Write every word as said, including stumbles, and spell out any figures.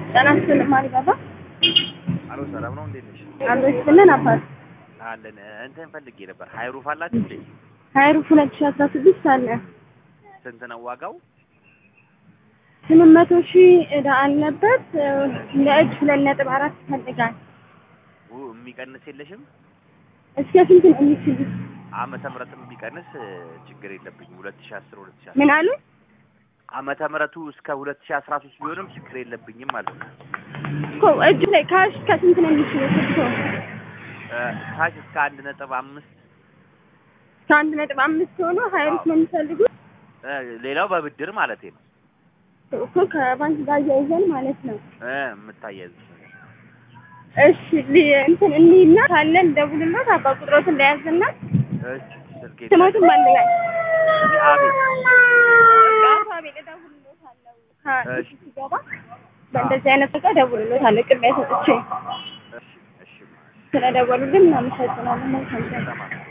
ጤናስል ማሪ ባባ አሎ ሰላም ነው እንዴት ነሽ? አንዶች ብለን አባት አለን እንትን ፈልጌ ነበር። ሃይሩፍ አላት እንዴ? ሃይሩፍ ሁለት ሺህ አስራ ስድስት አለ። ስንት ነው ዋጋው? ስምንት መቶ ሺህ እዳ አለበት። ለእጅ ሁለት ነጥብ አራት ይፈልጋል። ኡ የሚቀንስ የለሽም? እስከ ስንት ነው የሚችሉት? ዓመተ ምህረትም ቢቀንስ ችግር የለብኝም። ሁለት ሺህ አስር ሁለት ሺህ ምን አሉ? ዓመተ ምህረቱ እስከ ሁለት ሺህ አስራ ሶስት ቢሆንም ችግር የለብኝም ማለት ነው። እኮ እጅ ላይ ካሽ ከስንት ነው የሚችሉት? እኮ ካሽ እስከ አንድ ነጥብ አምስት ከአንድ ነጥብ አምስት ሆኖ ሃይሩፍ ነው የሚፈልጉት። ሌላው በብድር ማለት ነው እኮ ከባንክ ጋር ያይዘን ማለት ነው እ የምታያይዝ እሺ እንትን እንይና ካለን ደውልለት አባ ቁጥሮት እንዳያዝና እሺ ስልኬ ስሞቱን ማንኛው አቤት አቤት ደውልለታለሁ እሺ ሲገባ በእንደዚህ አይነት ነገር ደውልለታለሁ ቅድሚያ ሰጥቼ እሺ እሺ ስለደወሉልን እናመሰግናለን። መልካም